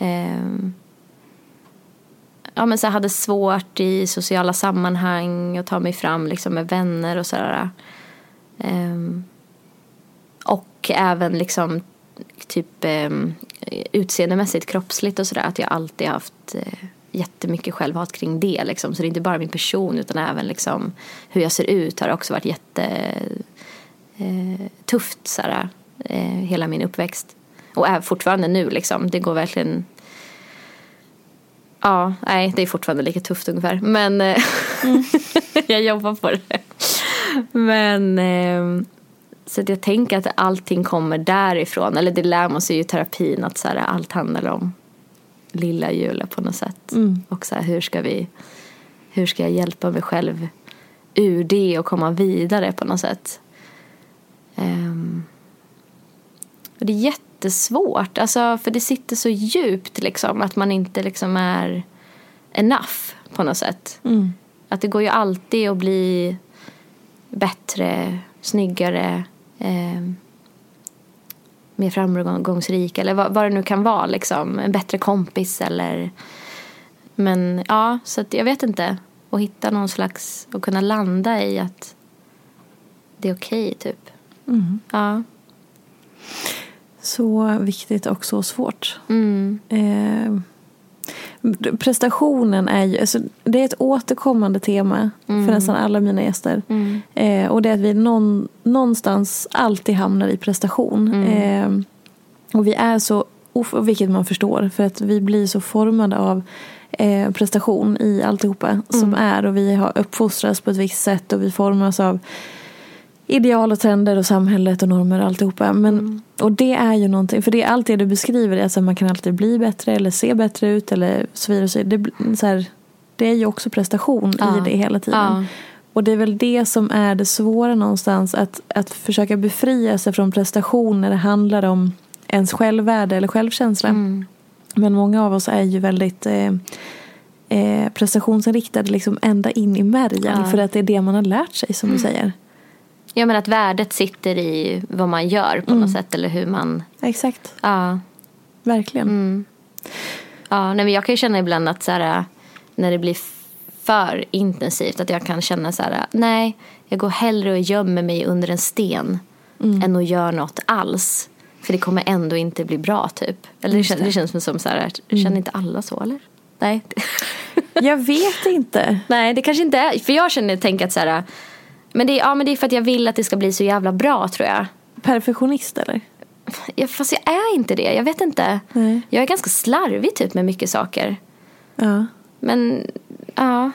[SPEAKER 5] Ja, men så jag hade svårt i sociala sammanhang och ta mig fram liksom med vänner och sådär. Och även liksom typ utseendemässigt, kroppsligt och sådär, att jag alltid haft jättemycket självhat kring det liksom. Så det är inte bara min person utan även liksom hur jag ser ut har också varit tufft sådär, hela min uppväxt. Och även fortfarande nu liksom, det går verkligen, ja, nej, det är fortfarande lika tufft ungefär, men jag jobbar på det. Men så att jag tänker att allting kommer därifrån, eller det lär man sig ju i terapin, att så här, allt handlar om lilla Julia på något sätt. Och så här, hur ska jag hjälpa mig själv ur det och komma vidare på något sätt. Och det är jättesvårt, alltså, för det sitter så djupt liksom, att man inte liksom är enough på något sätt. Att det går ju alltid att bli bättre, snyggare, mer framgångsrik, eller vad det nu kan vara liksom, en bättre kompis eller, men ja, så att jag vet inte, och hitta någon slags, och kunna landa i att det är okej typ. Ja.
[SPEAKER 4] Så viktigt och så svårt. Prestationen är ju, alltså, det är ett återkommande tema för nästan alla mina gäster. Och det är att vi någonstans alltid hamnar i prestation. Och vi är så, vilket man förstår, för att vi blir så formade av prestation i alltihopa som är, och vi har uppfostrats på ett visst sätt och vi formas av ideal och trender och samhället och normer och alltihopa. Men, och det är ju någonting, för det är allt det du beskriver, alltså man kan alltid bli bättre eller se bättre ut eller så vidare. Det är ju också prestation i det hela tiden. Och det är väl det som är det svåra någonstans, att försöka befria sig från prestation när det handlar om ens självvärde eller självkänsla. Men många av oss är ju väldigt prestationsinriktade liksom ända in i märgen, för att det är det man har lärt sig, som du säger.
[SPEAKER 5] Ja, men att värdet sitter i vad man gör på något sätt, eller hur man...
[SPEAKER 4] Exakt.
[SPEAKER 5] Ja.
[SPEAKER 4] Verkligen.
[SPEAKER 5] Ja, nej, men jag kan ju känna ibland att så här, när det blir för intensivt, att jag kan känna så här: nej, jag går hellre och gömmer mig under en sten än att göra något alls. För det kommer ändå inte bli bra, typ. Eller det känns som så här, känner inte alla så, eller? Nej.
[SPEAKER 4] Jag vet inte.
[SPEAKER 5] Nej, det kanske inte är. För jag tänker att så här, men det är för att jag vill att det ska bli så jävla bra, tror jag.
[SPEAKER 4] Perfektionist, eller?
[SPEAKER 5] Fast jag är inte det, jag vet inte.
[SPEAKER 4] Nej.
[SPEAKER 5] Jag är ganska slarvig typ med mycket saker.
[SPEAKER 4] Ja.
[SPEAKER 5] Men, ja.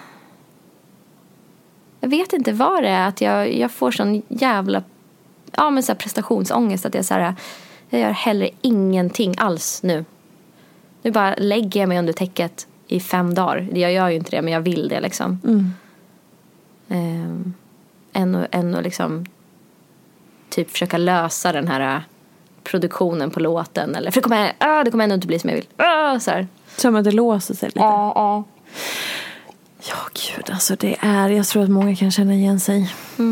[SPEAKER 5] Jag vet inte vad det är, att jag får sån jävla men så här prestationsångest, att jag så här, jag gör hellre ingenting alls nu. Nu bara lägger jag mig under täcket i 5 dagar. Jag gör ju inte det, men jag vill det liksom. Än att liksom typ försöka lösa den här produktionen på låten, eller för det kommer ändå inte bli som jag vill. Så här.
[SPEAKER 4] Som att det låser sig lite.
[SPEAKER 5] Ja,
[SPEAKER 4] gud, alltså det är, jag tror att många kan känna igen sig.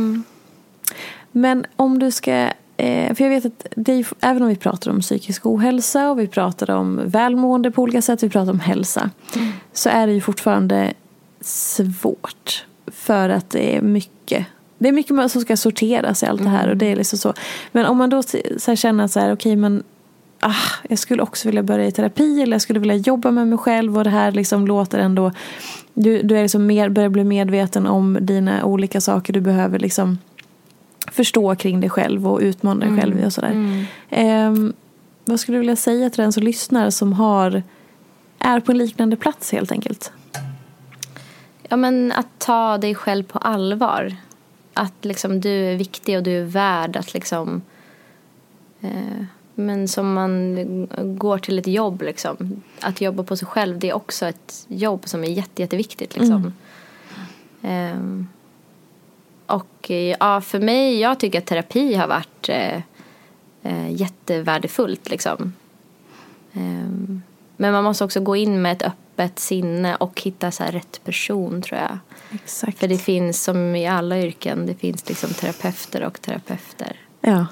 [SPEAKER 4] Men om du ska, för jag vet att även om vi pratar om psykisk ohälsa och vi pratar om välmående på olika sätt, vi pratar om hälsa, så är det ju fortfarande svårt, för att det är mycket som ska sorteras i allt det här, och det är liksom så. Men om man då så här känner så här, okej, men jag skulle också vilja börja i terapi, eller jag skulle vilja jobba med mig själv, och det här liksom låter ändå, du är liksom börjar bli medveten om dina olika saker du behöver liksom förstå kring dig själv och utmana dig själv och sådär. Vad skulle du vilja säga till den som lyssnar, som är på en liknande plats helt enkelt?
[SPEAKER 5] Ja, men att ta dig själv på allvar. Att liksom du är viktig och du är värd att liksom men som man går till ett jobb liksom, att jobba på sig själv, det är också ett jobb som är jätteviktigt liksom. Och ja, för mig, jag tycker att terapi har varit jättevärdefullt liksom. Men man måste också gå in med ett öppet sinne och hitta så här rätt person, tror jag.
[SPEAKER 4] Exakt.
[SPEAKER 5] För det finns, som i alla yrken, det finns liksom terapeuter och terapeuter.
[SPEAKER 4] Ja.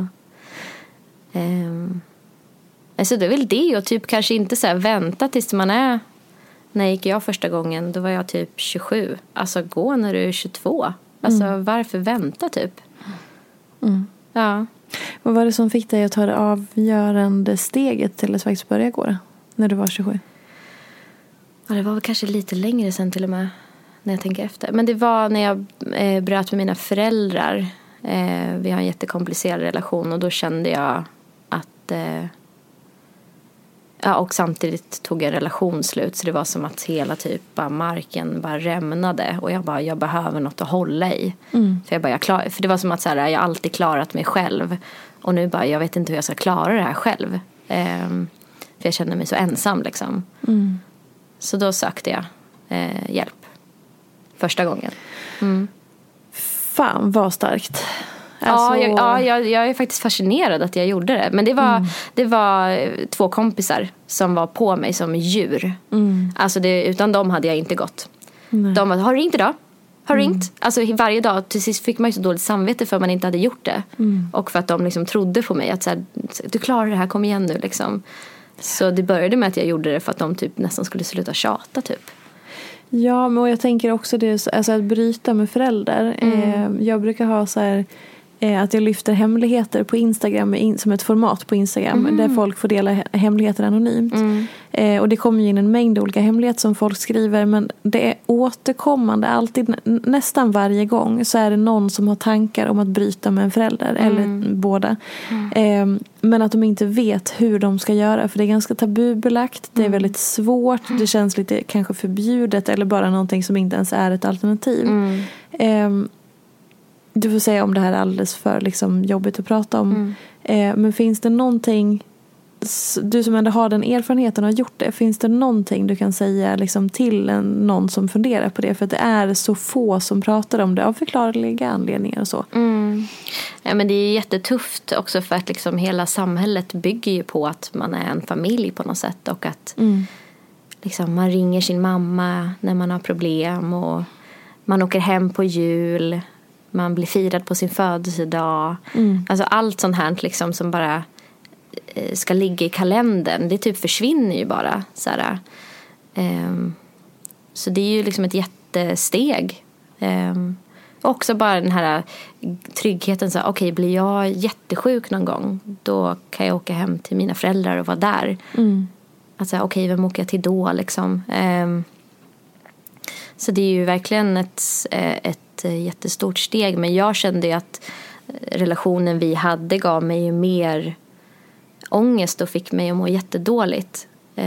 [SPEAKER 5] Alltså det är väl det, och typ kanske inte så här vänta tills man är, när gick jag första gången, då var jag typ 27. Alltså gå när du är 22. Alltså varför vänta typ? Ja.
[SPEAKER 4] Vad var det som fick dig att ta det avgörande steget till att faktiskt börja gå, när du var 27?
[SPEAKER 5] Ja, det var väl kanske lite längre sen till och med, när jag tänker efter. Men det var när jag bröt med mina föräldrar. Vi har en jättekomplicerad relation, och då kände jag att och samtidigt tog en relation slut, så det var som att hela typ bara marken bara rämnade, och jag behöver något att hålla i. För det var som att så här, jag alltid klarat mig själv, och nu bara, jag vet inte hur jag ska klara det här själv. För jag kände mig så ensam liksom. Så då sökte jag hjälp första gången.
[SPEAKER 4] Fan, vad starkt.
[SPEAKER 5] Alltså... Jag är faktiskt fascinerad att jag gjorde det. Men det var 2 kompisar som var på mig som djur. Alltså utan dem hade jag inte gått. De var, har du ringt idag? Har du ringt? Alltså varje dag, till sist fick man ju så dåligt samvete för att man inte hade gjort det. Och för att de liksom trodde på mig att så här, du klarar det här, kom igen nu liksom. Så det började med att jag gjorde det för att de typ nästan skulle sluta tjata typ.
[SPEAKER 4] Ja, men jag tänker också det, alltså att bryta med föräldrar. Jag brukar ha så här, att jag lyfter hemligheter på Instagram som ett format på Instagram där folk får dela hemligheter anonymt. Och det kommer ju in en mängd olika hemligheter som folk skriver, men det är återkommande alltid, nästan varje gång så är det någon som har tankar om att bryta med en förälder eller båda. Men att de inte vet hur de ska göra, för det är ganska tabubelagt, det är väldigt svårt, det känns lite kanske förbjudet eller bara någonting som inte ens är ett alternativ. Du får säga om det här är alldeles för liksom jobbigt att prata om. Men finns det någonting, du som ändå har den erfarenheten och har gjort det, finns det någonting du kan säga liksom till någon som funderar på det? För att det är så få som pratar om det av förklarliga anledningar och så.
[SPEAKER 5] Ja, men det är jättetufft också för att liksom hela samhället bygger ju på att man är en familj på något sätt. Och att liksom, man ringer sin mamma när man har problem och man åker hem på jul. Man blir firad på sin födelsedag. Alltså allt sånt här liksom som bara ska ligga i kalendern. Det typ försvinner ju bara. Så det är ju liksom ett jättesteg. Också bara den här tryggheten. Okej, blir jag jättesjuk någon gång, då kan jag åka hem till mina föräldrar och vara där. Alltså okej, vem åker jag till då liksom? Så det är ju verkligen ett jättestort steg. Men jag kände ju att relationen vi hade gav mig ju mer ångest och fick mig att må jättedåligt.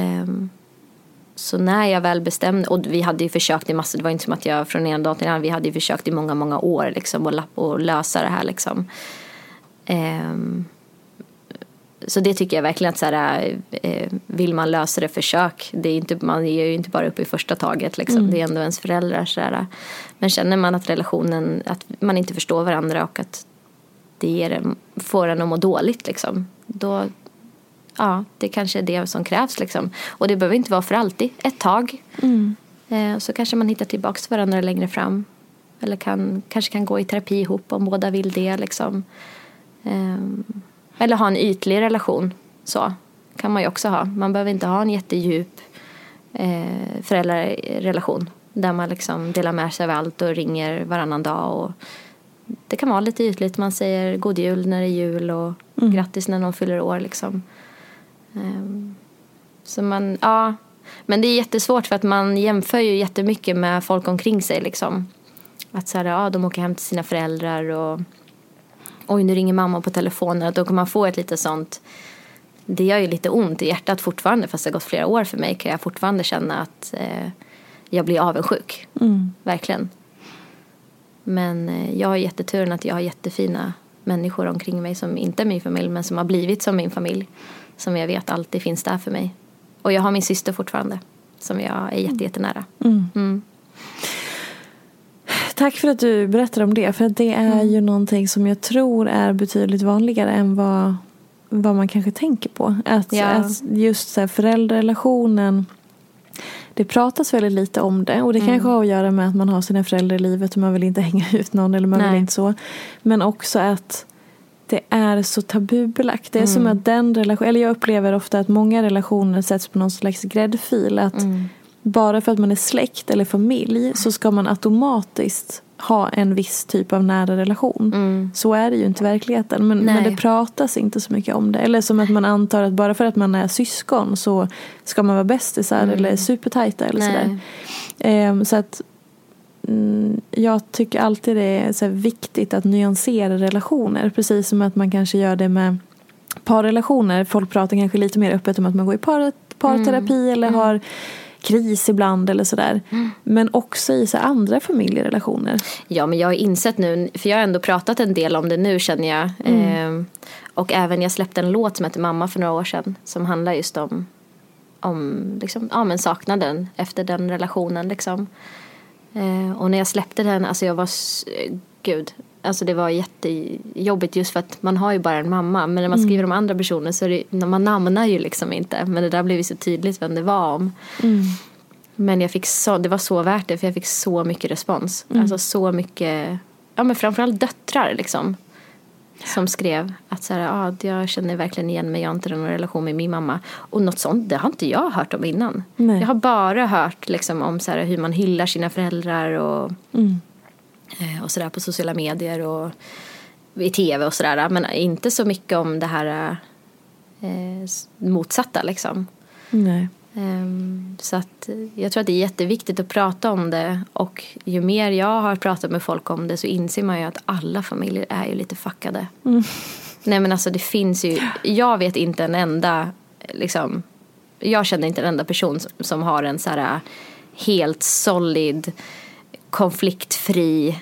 [SPEAKER 5] Så när jag väl bestämde, och vi hade ju försökt i massor, det var inte som att jag från en dag till en annan, vi hade ju försökt i många, många år liksom, och lösa det här liksom. Så det tycker jag verkligen att så här, vill man lösa det, försök. Det är inte, man ger ju inte bara upp i första taget liksom. Det är ändå ens föräldrar så här. Men känner man att relationen, att man inte förstår varandra och att det får en att må dåligt liksom, då det kanske är det som krävs liksom. Och det behöver inte vara för alltid, ett tag. Så kanske man hittar tillbaka till varandra längre fram. Eller kanske kan gå i terapi ihop om båda vill det liksom. Eller ha en ytlig relation. Så kan man ju också ha. Man behöver inte ha en jättedjup föräldrarrelation där man liksom delar med sig av allt och ringer varannan dag. Och det kan vara lite ytligt. Man säger god jul när det är jul och grattis när någon fyller år liksom. Så man, men det är jättesvårt för att man jämför ju jättemycket med folk omkring sig liksom. Att så här, de åker hem till sina föräldrar och oj, nu ringer mamma på telefonen. Då kan man få ett lite sånt. Det gör ju lite ont i hjärtat fortfarande. Fast det har gått flera år för mig. Kan jag fortfarande känna att jag blir avundsjuk. Verkligen. Men jag har jätteturen att jag har jättefina människor omkring mig. Som inte är min familj, men som har blivit som min familj. Som jag vet alltid finns där för mig. Och jag har min syster fortfarande. Som jag är jättenära.
[SPEAKER 4] Tack för att du berättar om det. För att det är ju någonting som jag tror är betydligt vanligare än vad man kanske tänker på. Att just så här, föräldrarelationen, det pratas väldigt lite om det. Och det kanske har att göra med att man har sina föräldrar i livet och man vill inte hänga ut någon eller man vill inte så. Men också att det är så tabubelagt. Det är som att den relation, eller jag upplever ofta att många relationer sätts på någon slags gräddfil. Att bara för att man är släkt eller familj så ska man automatiskt ha en viss typ av nära relation. Så är det ju inte i verkligheten. Men det pratas inte så mycket om det. Eller som att man antar att bara för att man är syskon så ska man vara bästisar eller supertajta eller sådär. Så att jag tycker alltid det är så viktigt att nyansera relationer. Precis som att man kanske gör det med parrelationer. Folk pratar kanske lite mer öppet om att man går i parterapi eller har kris ibland eller sådär. Men också i så andra familjerelationer. Ja, men jag har insett nu, för jag har ändå pratat en del om det nu känner jag. Och även jag släppte en låt som heter Mamma för några år sedan. Som handlar just om liksom, men saknaden efter den relationen liksom. Och när jag släppte den, alltså jag var alltså det var jättejobbigt just för att man har ju bara en mamma. Men när man skriver om andra personer så är det, man namnar ju liksom inte. Men det där blev ju så tydligt vem det var om. Men jag fick det var så värt det, för jag fick så mycket respons. Alltså så mycket, men framförallt döttrar liksom. Som skrev att så här, jag känner verkligen igen mig, jag har inte någon relation med min mamma. Och något sånt, det har inte jag hört om innan. Nej. Jag har bara hört liksom om så här, hur man hyllar sina föräldrar och sådär på sociala medier. Och
[SPEAKER 5] i tv och sådär, men inte så mycket om det här motsatta liksom.
[SPEAKER 4] Nej.
[SPEAKER 5] Så att jag tror att det är jätteviktigt att prata om det, och ju mer jag har pratat med folk om det så inser man ju att alla familjer är ju lite fuckade. Nej, men alltså det finns ju, jag vet inte en enda liksom, jag känner inte en enda person som har en så här helt solid, konfliktfri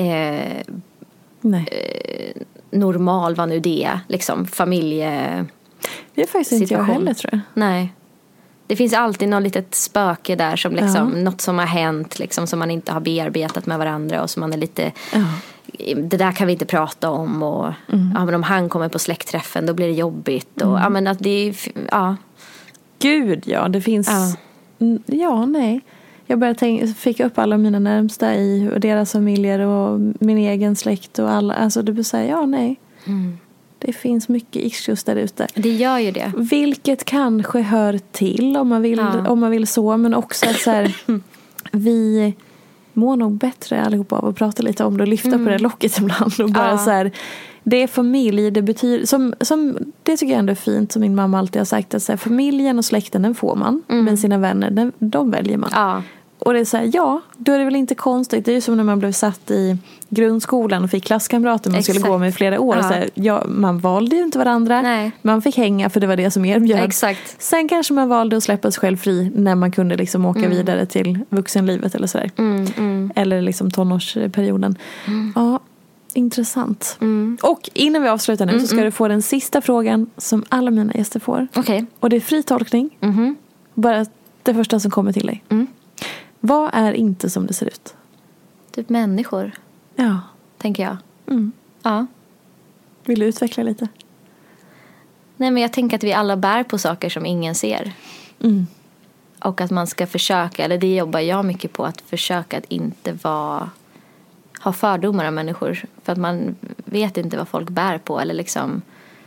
[SPEAKER 5] normal, vad nu det är, liksom familje.
[SPEAKER 4] Det är faktiskt inte jag heller, tror jag.
[SPEAKER 5] Nej. Det finns alltid något litet spöke där som liksom, något som har hänt liksom, som man inte har bearbetat med varandra och som man är lite, det där kan vi inte prata om, och ja, men om han kommer på släktträffen då blir det jobbigt, och ja, men att det är,
[SPEAKER 4] Gud, ja, det finns nej. Jag började fick upp alla mina närmsta i och deras familjer och min egen släkt och alla, alltså det blir så här, det finns mycket issues där ute.
[SPEAKER 5] Det gör ju det.
[SPEAKER 4] Vilket kanske hör till om man vill så, men också att så här, vi mår nog bättre allihopa av att prata lite om det och lyfta på det locket ibland och bara så här, det är familj, det betyder som det tycker jag ändå är fint, som min mamma alltid har sagt, att så här, familjen och släkten, den får man, men sina vänner, de väljer man. Och det är så här, då är det väl inte konstigt. Det är ju som när man blev satt i grundskolan och fick klasskamrater man skulle gå med i flera år. Så här, man valde ju inte varandra.
[SPEAKER 5] Nej.
[SPEAKER 4] Man fick hänga för det var det som erbjöds.
[SPEAKER 5] Exakt.
[SPEAKER 4] Sen kanske man valde att släppa sig själv fri när man kunde liksom åka vidare till vuxenlivet eller sådär. Eller liksom tonårsperioden. Ja, intressant. Och innan vi avslutar nu så ska du få den sista frågan som alla mina gäster får.
[SPEAKER 5] Okay.
[SPEAKER 4] Och det är fri tolkning. Bara det första som kommer till dig. Vad är inte som det ser ut?
[SPEAKER 5] Typ människor.
[SPEAKER 4] Ja.
[SPEAKER 5] Tänker jag. Ja.
[SPEAKER 4] Vill du utveckla lite?
[SPEAKER 5] Nej, men jag tänker att vi alla bär på saker som ingen ser. Och att man ska försöka, eller det jobbar jag mycket på, att försöka att inte ha fördomar om människor. För att man vet inte vad folk bär på, eller liksom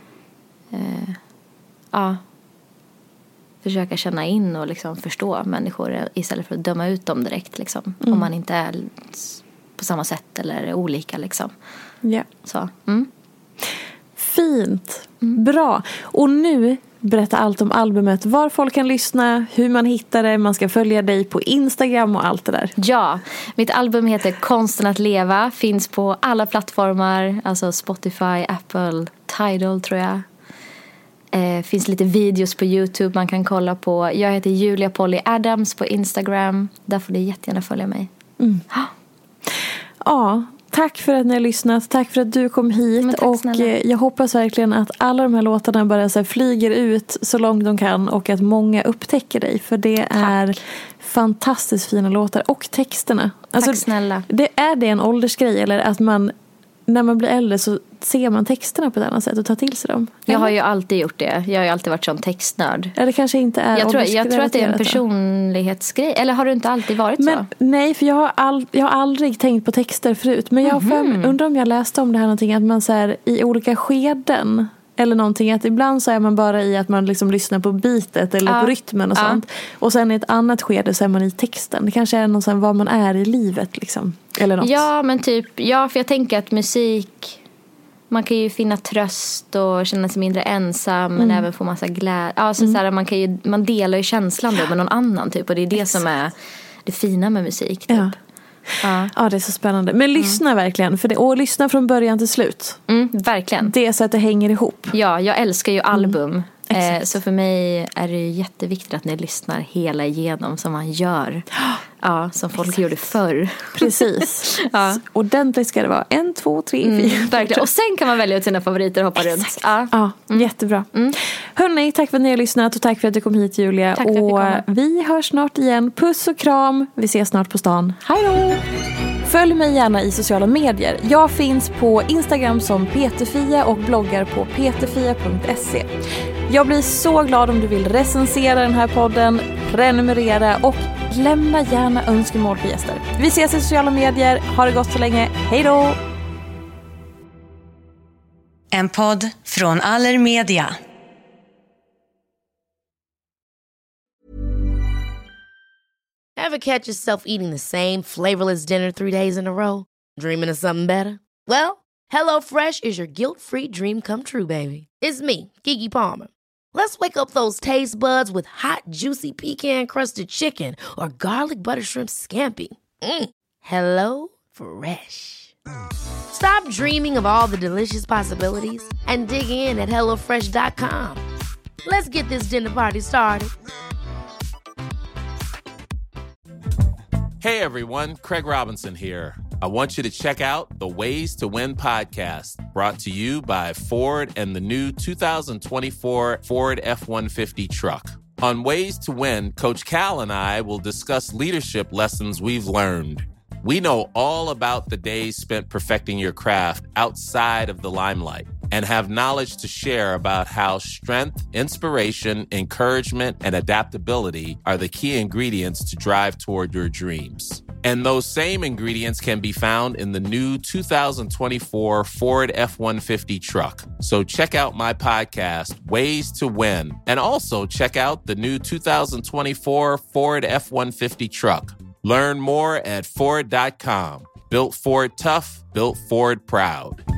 [SPEAKER 5] försöka känna in och liksom förstå människor istället för att döma ut dem direkt liksom, om man inte är på samma sätt eller olika liksom.
[SPEAKER 4] Ja.
[SPEAKER 5] Så.
[SPEAKER 4] Fint. Bra. Och nu berätta allt om albumet, var folk kan lyssna, hur man hittar det, man ska följa dig på Instagram och allt det där.
[SPEAKER 5] Ja, mitt album heter Konsten att leva, finns på alla plattformar, alltså Spotify, Apple, Tidal tror jag. Finns lite videos på YouTube man kan kolla på. Jag heter Julia Polly Adams på Instagram. Där får ni jättegärna följa mig.
[SPEAKER 4] Ja, tack för att ni har lyssnat. Tack för att du kom hit. Och jag hoppas verkligen att alla de här låtarna bara så här flyger ut så långt de kan. Och att många upptäcker dig. För det är fantastiskt fina låtar. Och texterna. Alltså,
[SPEAKER 5] tack snälla.
[SPEAKER 4] Är det en åldersgrej? Eller att man, när man blir äldre så ser man texterna på ett annat sätt och tar till sig dem?
[SPEAKER 5] Jag har ju alltid gjort det. Jag har ju alltid varit sån textnörd.
[SPEAKER 4] Ja, det kanske inte är
[SPEAKER 5] jag tror att det är en personlighetsgrej. Eller har du inte alltid varit så?
[SPEAKER 4] Nej, för jag har aldrig tänkt på texter förut. Men jag undrar om jag läste om det här någonting, att man så här, i olika skeden eller någonting, att ibland så är man bara i att man liksom lyssnar på beatet eller på rytmen och sånt. Och sen i ett annat skede så är man i texten. Det kanske är någon sån vad man är i livet liksom. Eller något. Ja,
[SPEAKER 5] men typ, för jag tänker att musik, man kan ju finna tröst och känna sig mindre ensam, men även få massa glädje. Alltså så här, man delar ju känslan då med någon annan typ, och det är det som är det fina med musik typ. Ja, det är så spännande. Men lyssna verkligen, och lyssna från början till slut. Verkligen. Det är så att det hänger ihop. Ja, jag älskar ju album. Så för mig är det jätteviktigt att ni lyssnar hela igenom som man gör. Ja, som folk gjorde förr. Precis. Ordentligt ska det vara. 1, 2, 3, 4. Verkligen. Och sen kan man välja ut sina favoriter och hoppa runt. Jättebra. Hörrni, tack för att ni har lyssnat och tack för att du kom hit, Julia. Tack och vi hörs snart igen. Puss och kram. Vi ses snart på stan. Hej då! Följ mig gärna i sociala medier. Jag finns på Instagram som Peterfia och bloggar på peterfia.se. Jag blir så glad om du vill recensera den här podden, prenumerera och lämna gärna önskemål på gäster. Vi ses i sociala medier. Ha det gott så länge. Hej då!
[SPEAKER 6] En podd från Allermedia.
[SPEAKER 1] Ever catch yourself eating the same flavorless dinner 3 days in a row? Dreaming of something better? Well, HelloFresh is your guilt-free dream come true, baby. It's me, Keke Palmer. Let's wake up those taste buds with hot, juicy pecan-crusted chicken or garlic butter shrimp scampi. Hello Fresh. Stop dreaming of all the delicious possibilities and dig in at HelloFresh.com. Let's get this dinner party started.
[SPEAKER 7] Hey everyone, Craig Robinson here. I want you to check out the Ways to Win podcast, brought to you by Ford and the new 2024 Ford F-150 truck. On Ways to Win, Coach Cal and I will discuss leadership lessons we've learned. We know all about the days spent perfecting your craft outside of the limelight and have knowledge to share about how strength, inspiration, encouragement, and adaptability are the key ingredients to drive toward your dreams. And those same ingredients can be found in the new 2024 Ford F-150 truck. So check out my podcast, Ways to Win, and also check out the new 2024 Ford F-150 truck. Learn more at Ford.com. Built Ford tough, built Ford proud.